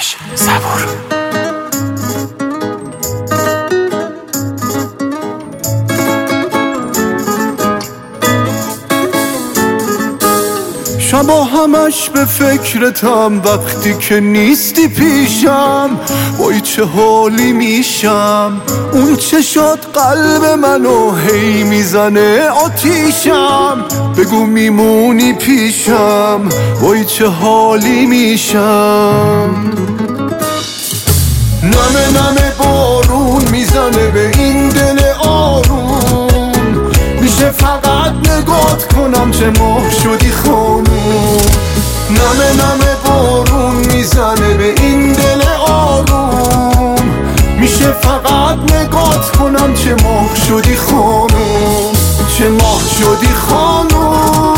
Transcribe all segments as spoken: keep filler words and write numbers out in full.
آتش صبور. شبا همش به فکرتم وقتی که نیستی پیشم، وای چه حالی میشم. اون چشات قلب منو هی میزنه آتیشم، بگو میمونی پیشم وای چه حالی میشم. نمه نمه بارون میزنه به این دل آروم، میشه فقط نگات کنم چه ماه شدی خانوم. نمه نمه بارون میزنه به این دل آروم، میشه فقط نگات کنم چه ماه شدی خانوم، چه ماه شدی خانوم.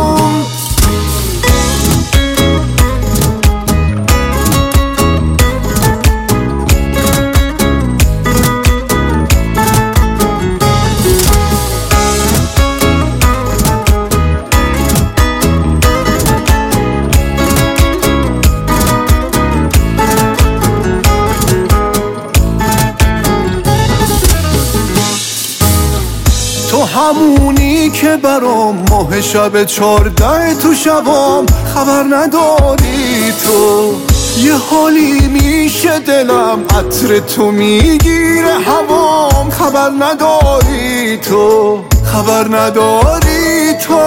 تو همونی که برام ماه شب چارده تو شبام، خبر نداری تو یه حالی میشه دلم عطر تو میگیره هوام. خبر نداری تو، خبر نداری تو.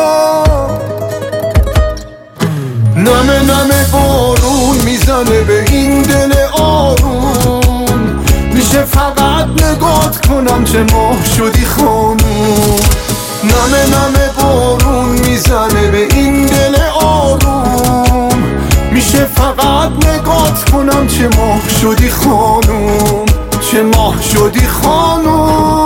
نمه نمه بارون میزنه به این دل آروم، میشه فقط نگات کنم چه ماه شدی خانوم. نمه نمه بارون میزنه به این دل آروم، میشه فقط نگات کنم چه ماه شدی خانوم، چه ماه شدی خانوم.